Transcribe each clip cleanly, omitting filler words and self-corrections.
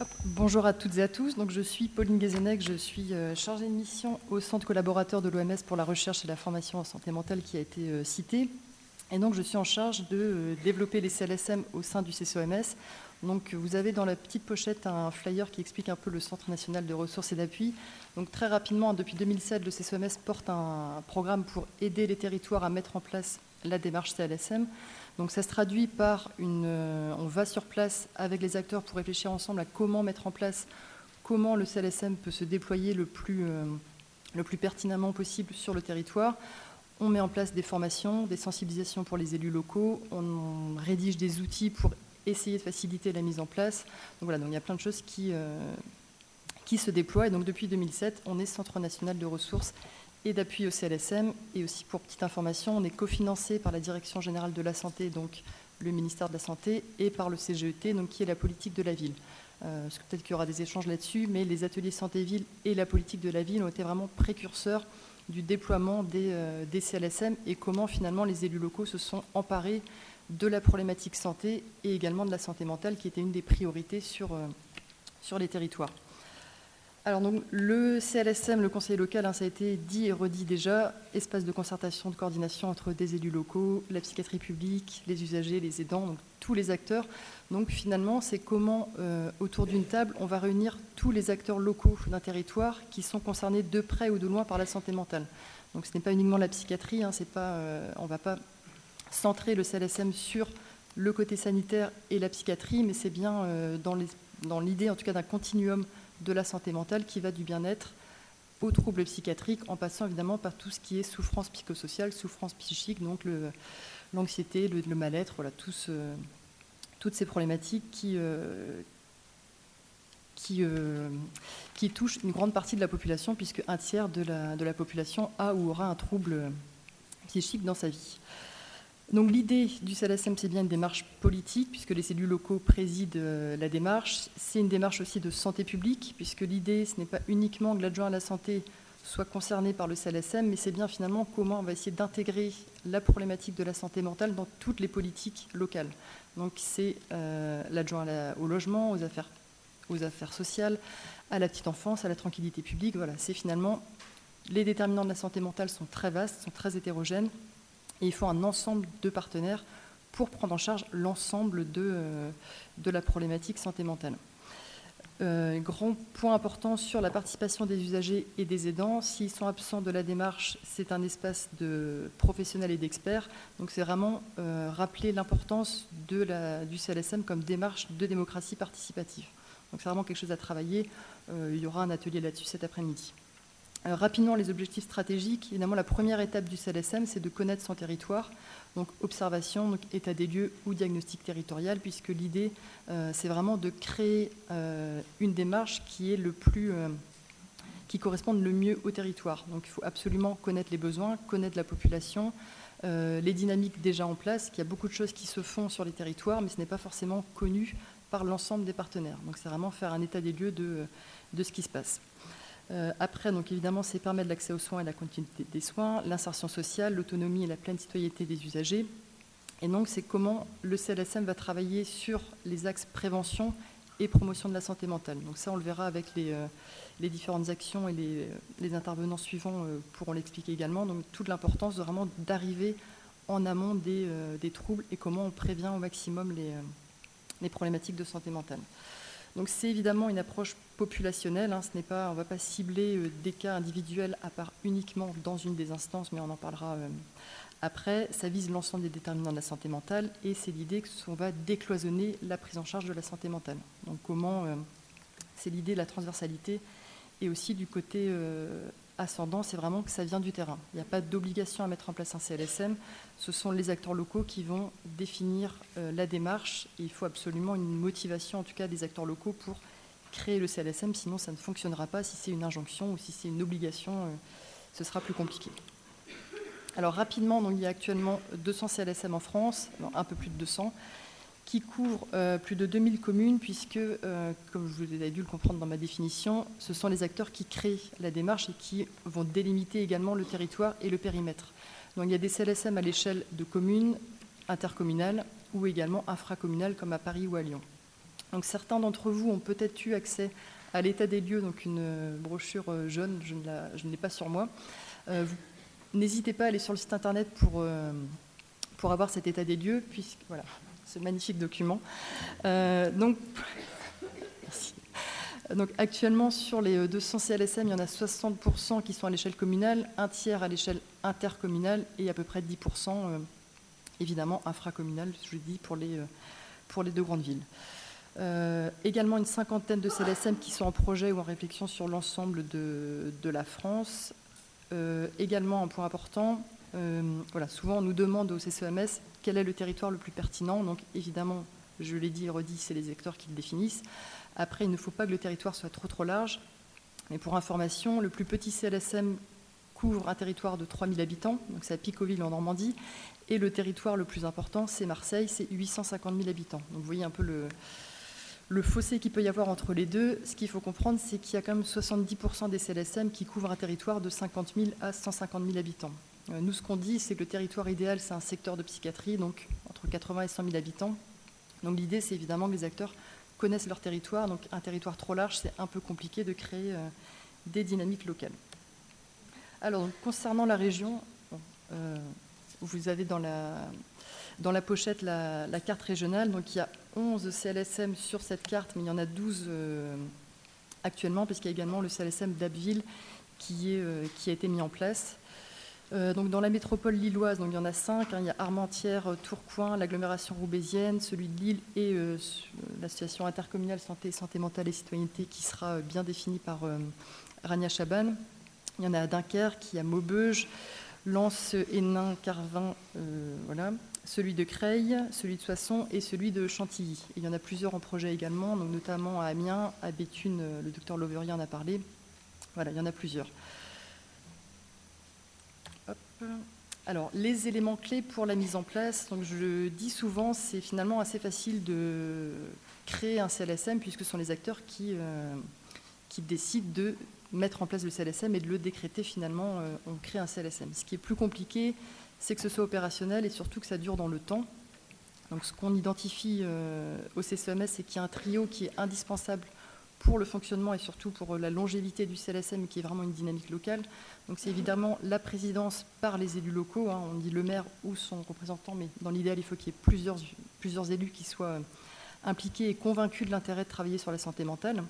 Bonjour à toutes et à tous. Donc, je suis Pauline Guézenec, je suis chargée de mission au Centre collaborateur de l'OMS pour la recherche et la formation en santé mentale qui a été cité. Et donc, je suis en charge de développer les CLSM au sein du CCOMS. Donc, vous avez dans la petite pochette un flyer qui explique un peu le Centre national de ressources et d'appui. Donc, très rapidement, depuis 2007, le CCOMS porte un programme pour aider les territoires à mettre en place la démarche CLSM. Donc ça se traduit par on va sur place avec les acteurs pour réfléchir ensemble à comment mettre en place, comment le CLSM peut se déployer le plus pertinemment possible sur le territoire. On met en place des formations, des sensibilisations pour les élus locaux, on rédige des outils pour essayer de faciliter la mise en place. Donc voilà, donc il y a plein de choses qui se déploient. Et donc depuis 2007, on est Centre national de ressources et d'appui au CLSM. Et aussi, pour petite information, on est cofinancé par la Direction générale de la santé, donc le ministère de la Santé, et par le CGET, donc, qui est la politique de la ville. Parce que peut-être qu'il y aura des échanges là-dessus, mais les ateliers santé-ville et la politique de la ville ont été vraiment précurseurs du déploiement des CLSM et comment finalement les élus locaux se sont emparés de la problématique santé et également de la santé mentale, qui était une des priorités sur les territoires. Alors donc, le CLSM, le conseil local, ça a été dit et redit déjà, espace de concertation, de coordination entre des élus locaux, la psychiatrie publique, les usagers, les aidants, donc tous les acteurs. Donc finalement, c'est comment, autour d'une table, on va réunir tous les acteurs locaux d'un territoire qui sont concernés de près ou de loin par la santé mentale. Donc ce n'est pas uniquement la psychiatrie, on ne va pas centrer le CLSM sur le côté sanitaire et la psychiatrie, mais c'est bien dans l'idée en tout cas d'un continuum de la santé mentale qui va du bien-être aux troubles psychiatriques, en passant évidemment par tout ce qui est souffrance psychosociale, souffrance psychique, donc l'anxiété, le mal-être, voilà, toutes ces problématiques qui touchent une grande partie de la population, puisque un tiers de la population a ou aura un trouble psychique dans sa vie. Donc l'idée du CLSM, c'est bien une démarche politique, puisque les élus locaux président la démarche. C'est une démarche aussi de santé publique, puisque l'idée, ce n'est pas uniquement que l'adjoint à la santé soit concerné par le CLSM, mais c'est bien finalement comment on va essayer d'intégrer la problématique de la santé mentale dans toutes les politiques locales. Donc c'est l'adjoint au logement, aux affaires sociales, à la petite enfance, à la tranquillité publique. Voilà, c'est finalement, les déterminants de la santé mentale sont très vastes, sont très hétérogènes. Et il faut un ensemble de partenaires pour prendre en charge l'ensemble de la problématique santé mentale. Grand point important sur la participation des usagers et des aidants. S'ils sont absents de la démarche, c'est un espace de professionnels et d'experts. Donc c'est vraiment rappeler l'importance du CLSM comme démarche de démocratie participative. Donc c'est vraiment quelque chose à travailler. Il y aura un atelier là-dessus cet après-midi. Rapidement, les objectifs stratégiques. Évidemment, la première étape du CLSM, c'est de connaître son territoire. Donc, observation, donc état des lieux ou diagnostic territorial, puisque l'idée, c'est vraiment de créer une démarche qui corresponde le mieux au territoire. Donc, il faut absolument connaître les besoins, connaître la population, les dynamiques déjà en place, qu'il y a beaucoup de choses qui se font sur les territoires, mais ce n'est pas forcément connu par l'ensemble des partenaires. Donc, c'est vraiment faire un état des lieux de ce qui se passe. Après, donc évidemment, c'est permettre l'accès aux soins et la continuité des soins, l'insertion sociale, l'autonomie et la pleine citoyenneté des usagers. Et donc, c'est comment le CLSM va travailler sur les axes prévention et promotion de la santé mentale. Donc ça, on le verra avec les différentes actions et les intervenants suivants pourront l'expliquer également. Donc toute l'importance vraiment d'arriver en amont des troubles et comment on prévient au maximum les problématiques de santé mentale. Donc c'est évidemment une approche populationnelle, on ne va pas cibler des cas individuels à part uniquement dans une des instances, mais on en parlera après. Ça vise l'ensemble des déterminants de la santé mentale et c'est l'idée qu'on va décloisonner la prise en charge de la santé mentale. Donc c'est l'idée de la transversalité et aussi du côté ascendant, c'est vraiment que ça vient du terrain. Il n'y a pas d'obligation à mettre en place un CLSM, ce sont les acteurs locaux qui vont définir la démarche et il faut absolument une motivation en tout cas des acteurs locaux pour créer le CLSM, sinon ça ne fonctionnera pas. Si c'est une injonction ou si c'est une obligation, ce sera plus compliqué. Alors rapidement, donc, il y a actuellement 200 CLSM en France, un peu plus de 200, qui couvrent plus de 2000 communes, puisque, comme vous avez dû le comprendre dans ma définition, ce sont les acteurs qui créent la démarche et qui vont délimiter également le territoire et le périmètre. Donc il y a des CLSM à l'échelle de communes, intercommunales ou également infracommunales comme à Paris ou à Lyon. Donc certains d'entre vous ont peut-être eu accès à l'état des lieux, donc une brochure jaune, je ne l'ai pas sur moi. N'hésitez pas à aller sur le site internet pour avoir cet état des lieux, puisque voilà, ce magnifique document. Merci. Donc actuellement, sur les 200 CLSM, il y en a 60% qui sont à l'échelle communale, un tiers à l'échelle intercommunale et à peu près 10% évidemment infracommunal, je dis, pour les 2 grandes villes. Également une cinquantaine de CLSM qui sont en projet ou en réflexion sur l'ensemble de la France. Également un point important, voilà, souvent on nous demande au CCEMS quel est le territoire le plus pertinent. Donc évidemment, je l'ai dit et redit, c'est les acteurs qui le définissent. Après, il ne faut pas que le territoire soit trop large. Mais pour information, le plus petit CLSM couvre un territoire de 3000 habitants, donc c'est à Picauville en Normandie, et le territoire le plus important, c'est Marseille, c'est 850 000 habitants. Donc vous voyez un peu le fossé qu'il peut y avoir entre les deux. Ce qu'il faut comprendre, c'est qu'il y a quand même 70% des CLSM qui couvrent un territoire de 50 000 à 150 000 habitants. Nous, ce qu'on dit, c'est que le territoire idéal, c'est un secteur de psychiatrie, donc entre 80 et 100 000 habitants. Donc l'idée, c'est évidemment que les acteurs connaissent leur territoire. Donc un territoire trop large, c'est un peu compliqué de créer des dynamiques locales. Alors, donc, concernant la région, vous avez dans la pochette la carte régionale. Donc il y a 11 CLSM sur cette carte, mais il y en a 12 actuellement, puisqu'il y a également le CLSM d'Abbeville qui a été mis en place. Donc dans la métropole lilloise, donc il y en a 5, il y a Armentières, Tourcoing, l'agglomération roubaisienne, celui de Lille et l'association intercommunale santé mentale et citoyenneté qui sera bien définie par Rania Chaban. Il y en a à Dunkerque, il y a Maubeuge, Lens, Hénin, Carvin, voilà, celui de Creil, celui de Soissons et celui de Chantilly. Et il y en a plusieurs en projet également, donc notamment à Amiens, à Béthune, le docteur Loverier en a parlé. Voilà, il y en a plusieurs. Hop. Alors, les éléments clés pour la mise en place, donc je le dis souvent, c'est finalement assez facile de créer un CLSM puisque ce sont les acteurs qui décident de mettre en place le CLSM et de le décréter finalement, on crée un CLSM. Ce qui est plus compliqué, c'est que ce soit opérationnel et surtout que ça dure dans le temps. Donc ce qu'on identifie au CCEMS, c'est qu'il y a un trio qui est indispensable pour le fonctionnement et surtout pour la longévité du CLSM, qui est vraiment une dynamique locale. Donc c'est évidemment la présidence par les élus locaux, hein, on dit le maire ou son représentant, mais dans l'idéal, il faut qu'il y ait plusieurs élus qui soient impliqués et convaincus de l'intérêt de travailler sur la santé mentale.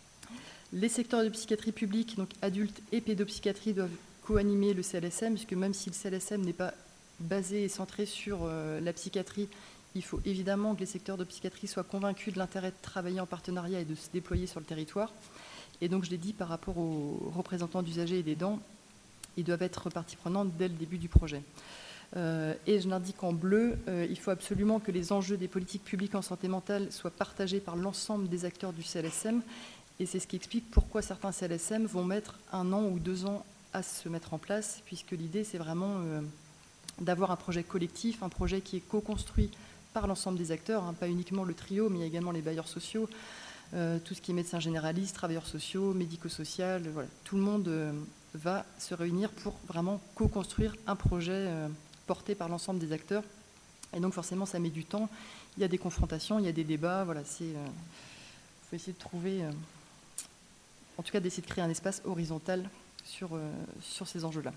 Les secteurs de psychiatrie publique, donc adultes et pédopsychiatrie, doivent co-animer le CLSM, puisque même si le CLSM n'est pas basé et centré sur la psychiatrie, il faut évidemment que les secteurs de psychiatrie soient convaincus de l'intérêt de travailler en partenariat et de se déployer sur le territoire. Et donc, je l'ai dit, par rapport aux représentants d'usagers et d'aidants, ils doivent être partie prenante dès le début du projet. Et je l'indique en bleu, il faut absolument que les enjeux des politiques publiques en santé mentale soient partagés par l'ensemble des acteurs du CLSM. Et c'est ce qui explique pourquoi certains CLSM vont mettre 1 an ou 2 ans à se mettre en place, puisque l'idée, c'est vraiment d'avoir un projet collectif, un projet qui est co-construit par l'ensemble des acteurs, hein, pas uniquement le trio, mais il y a également les bailleurs sociaux, tout ce qui est médecins généralistes, travailleurs sociaux, médico-social, voilà. Tout le monde va se réunir pour vraiment co-construire un projet porté par l'ensemble des acteurs. Et donc forcément, ça met du temps. Il y a des confrontations, il y a des débats. Voilà, faut essayer de trouver, en tout cas d'essayer de créer un espace horizontal sur ces enjeux-là.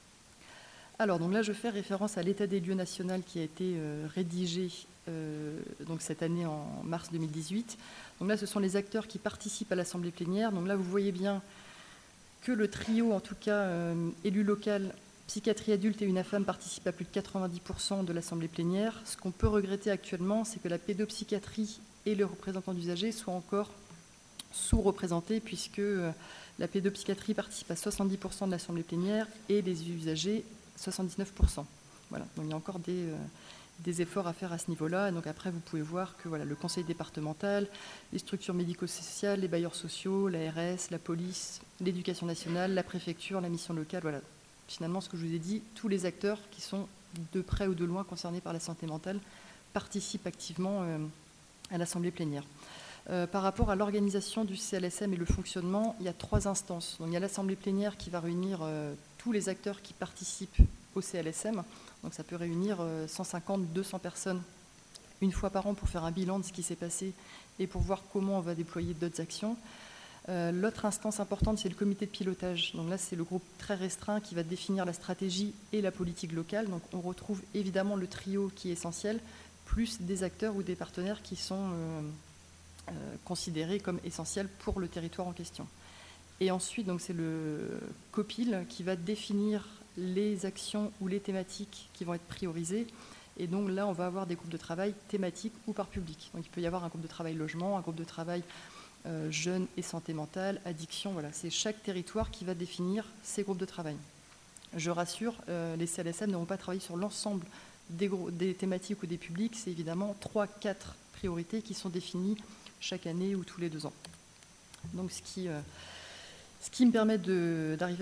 Alors, donc là, je fais référence à l'état des lieux national qui a été rédigé donc cette année en mars 2018. Donc là, ce sont les acteurs qui participent à l'assemblée plénière. Donc là, vous voyez bien que le trio, en tout cas élu local, psychiatrie adulte et UNAFAM, participe à plus de 90% de l'assemblée plénière. Ce qu'on peut regretter actuellement, c'est que la pédopsychiatrie et les représentants d'usagers soient encore sous-représentés, puisque la pédopsychiatrie participe à 70% de l'assemblée plénière et les usagers 79%. Voilà, donc il y a encore des efforts à faire à ce niveau-là. Et donc après, vous pouvez voir que voilà, le conseil départemental, les structures médico-sociales, les bailleurs sociaux, l'ARS, la police, l'éducation nationale, la préfecture, la mission locale, voilà. Finalement, ce que je vous ai dit, tous les acteurs qui sont de près ou de loin concernés par la santé mentale participent activement à l'assemblée plénière. Par rapport à l'organisation du CLSM et le fonctionnement, il y a 3 instances. Donc, il y a l'assemblée plénière qui va réunir tous les acteurs qui participent au CLSM. Donc ça peut réunir 150-200 personnes une fois par an pour faire un bilan de ce qui s'est passé et pour voir comment on va déployer d'autres actions. L'autre instance importante, c'est le comité de pilotage. Donc là, c'est le groupe très restreint qui va définir la stratégie et la politique locale. Donc on retrouve évidemment le trio qui est essentiel, plus des acteurs ou des partenaires qui sont considérés comme essentiels pour le territoire en question. Et ensuite, donc c'est le COPIL qui va définir les actions ou les thématiques qui vont être priorisées. Et donc là, on va avoir des groupes de travail thématiques ou par public. Donc il peut y avoir un groupe de travail logement, un groupe de travail jeunes et santé mentale, addiction, voilà. C'est chaque territoire qui va définir ses groupes de travail. Je rassure, les CLSM ne vont pas travailler sur l'ensemble des thématiques ou des publics, c'est évidemment 3-4 priorités qui sont définies chaque année ou tous les 2 ans. Donc ce qui me permet d'arriver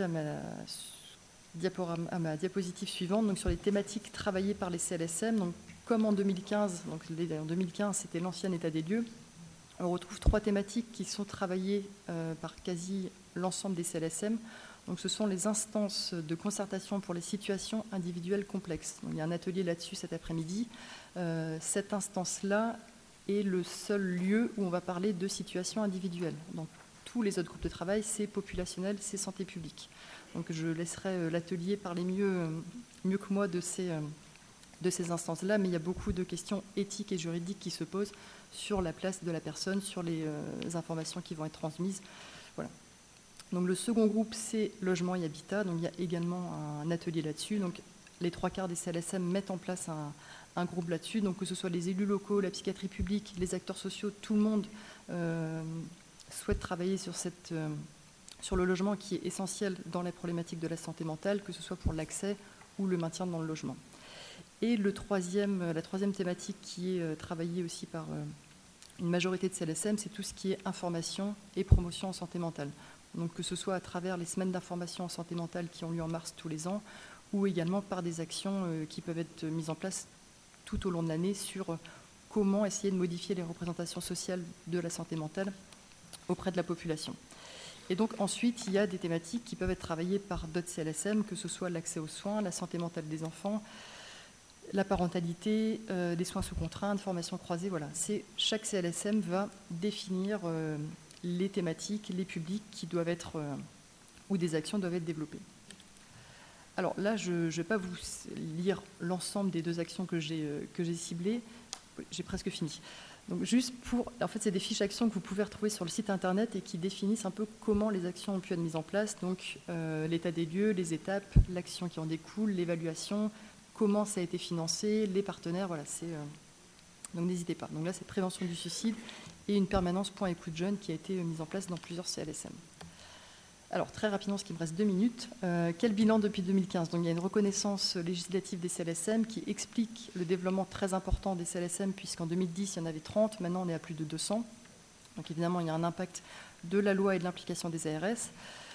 à ma diapositive suivante, donc sur les thématiques travaillées par les CLSM. Donc, comme en 2015, en 2015 c'était l'ancien état des lieux, on retrouve 3 thématiques qui sont travaillées par quasi l'ensemble des CLSM. Donc, ce sont les instances de concertation pour les situations individuelles complexes. Donc, il y a un atelier là-dessus cet après-midi. Cette instance-là est le seul lieu où on va parler de situations individuelles. Donc, tous les autres groupes de travail, c'est populationnel, c'est santé publique. Donc, je laisserai l'atelier parler mieux que moi de ces instances-là, mais il y a beaucoup de questions éthiques et juridiques qui se posent sur la place de la personne, sur les informations qui vont être transmises. Voilà. Donc le second groupe, c'est logement et habitat. Donc il y a également un atelier là-dessus. Donc les 3/4 des CLSM mettent en place un groupe là-dessus. Donc que ce soit les élus locaux, la psychiatrie publique, les acteurs sociaux, tout le monde souhaite travailler sur le logement qui est essentiel dans la problématique de la santé mentale, que ce soit pour l'accès ou le maintien dans le logement. Et la troisième thématique qui est travaillée aussi par une majorité de CLSM, c'est tout ce qui est information et promotion en santé mentale. Donc que ce soit à travers les semaines d'information en santé mentale qui ont lieu en mars tous les ans, ou également par des actions qui peuvent être mises en place tout au long de l'année sur comment essayer de modifier les représentations sociales de la santé mentale auprès de la population. Et donc ensuite, il y a des thématiques qui peuvent être travaillées par d'autres CLSM, que ce soit l'accès aux soins, la santé mentale des enfants, la parentalité, des soins sous contrainte, formation croisée, voilà. Chaque CLSM va définir les thématiques, les publics qui doivent être, ou des actions doivent être développées. Alors là, je ne vais pas vous lire l'ensemble des 2 actions que j'ai ciblées. J'ai presque fini. Donc juste en fait, c'est des fiches actions que vous pouvez retrouver sur le site internet et qui définissent un peu comment les actions ont pu être mises en place. Donc l'état des lieux, les étapes, l'action qui en découle, l'évaluation, comment ça a été financé, les partenaires, voilà, donc n'hésitez pas. Donc là, c'est prévention du suicide et une permanence point écoute jeune qui a été mise en place dans plusieurs CLSM. Alors, très rapidement, parce qu'il me reste 2 minutes, quel bilan depuis 2015 ? Donc, il y a une reconnaissance législative des CLSM qui explique le développement très important des CLSM, puisqu'en 2010, il y en avait 30, maintenant on est à plus de 200. Donc, évidemment, il y a un impact de la loi et de l'implication des ARS.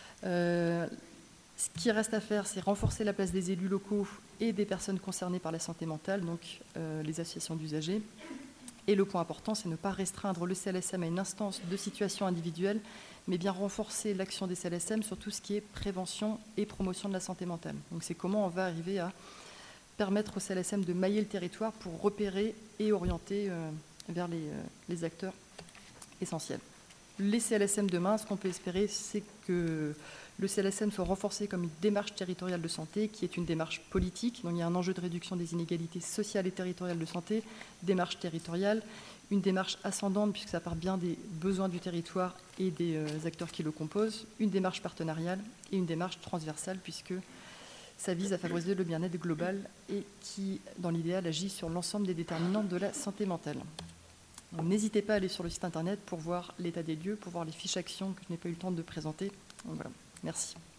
Ce qui reste à faire, c'est renforcer la place des élus locaux et des personnes concernées par la santé mentale, donc les associations d'usagers. Et le point important, c'est ne pas restreindre le CLSM à une instance de situation individuelle, mais bien renforcer l'action des CLSM sur tout ce qui est prévention et promotion de la santé mentale. Donc c'est comment on va arriver à permettre au CLSM de mailler le territoire pour repérer et orienter vers les acteurs essentiels. Les CLSM demain, ce qu'on peut espérer, c'est que le CLSM soit renforcé comme une démarche territoriale de santé, qui est une démarche politique. Donc il y a un enjeu de réduction des inégalités sociales et territoriales de santé, démarche territoriale, une démarche ascendante, puisque ça part bien des besoins du territoire et des acteurs qui le composent, une démarche partenariale et une démarche transversale, puisque ça vise à favoriser le bien-être global et qui, dans l'idéal, agit sur l'ensemble des déterminants de la santé mentale. Donc, n'hésitez pas à aller sur le site internet pour voir l'état des lieux, pour voir les fiches actions que je n'ai pas eu le temps de présenter. Donc, voilà. Merci.